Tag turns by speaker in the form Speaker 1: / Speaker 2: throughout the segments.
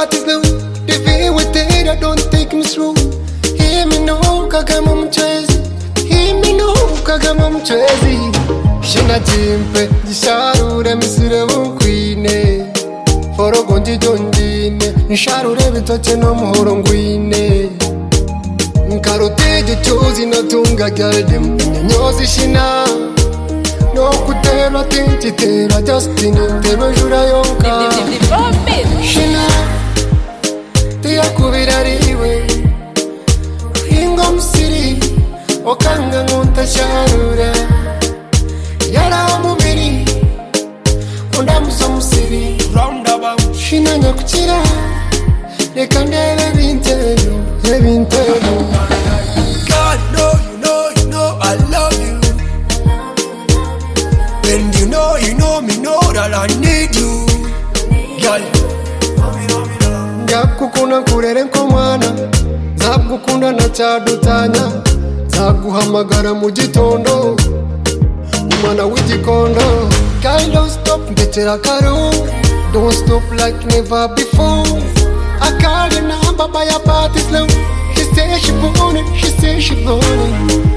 Speaker 1: parties now. The way with it, I don't take me through. Hear me no, kagama mchezi. Hear me no, kagama mchezi. Shina jimpe, jisharure misire wunkwine. Forogo njijonjine, nsharure bitoche no muhoro ngwine. Nkaroteje chozi no tunga gyaldem, nyozi shina. No kutera tinti tera Justin tero jura yonka. Shina, tia kubirariwe. Ingom city, okanga ngunta sharura. Yara mubiri, undamuso city. Roundabout. Shina nyakuchira, rekandele bintero, ebintero.
Speaker 2: God, you know, I love you. And you know me know that I need you. Girl.
Speaker 1: Ngakukunda kurere nkomwana, nzagukunda nacyadutanya, nzaguhamagara mu gitondo, umwana w'igikondo. Girl, don't stop, ndekera karo. Don't stop like never before. I call your number by your party's low. She say she want it, she say she want it.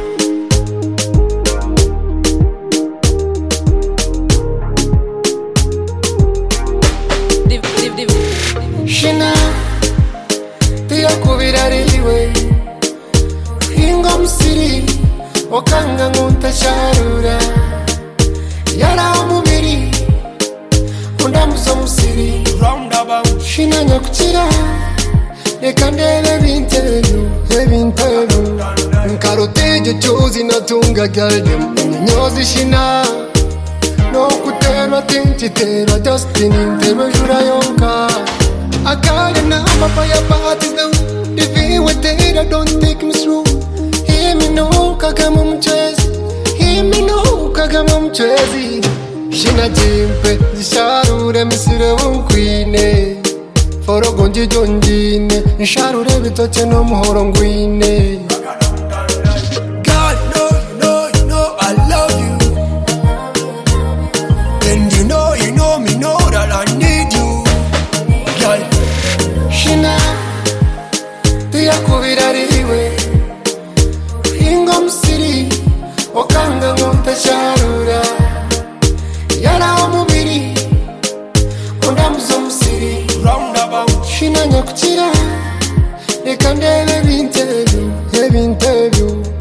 Speaker 1: Shina, tia kubirariwe. Ingom city, okanga ngunta sharura. Yara mubiri, undamuso musiri.
Speaker 2: Roundabout.
Speaker 1: Shina nyakuchira, rekandele bintero, ebintero. Nkaroteje chozi natunga gyaldem, nyozi shina. No kutera tinti tera Justin tero jura yonka. I call your number for your parties now. The way with it, I don't take me through. Hear me no, kagama mchezi. Hear me no, kagama mchezi. Shina jimpe, jisharure misire wunkwine. Forogo njijonjine, nsharure bitoche no muhoro ngwine.
Speaker 2: God, you know, I love you. And you know me know that I need you. Girl.
Speaker 1: Shina, tia kubirariwe. Ingom city, okanga ngunta sharura. Yara mubiri, undamuso musiri.
Speaker 2: Roundabout.
Speaker 1: Shina nyakuchira, rekandele bintero, ebintero.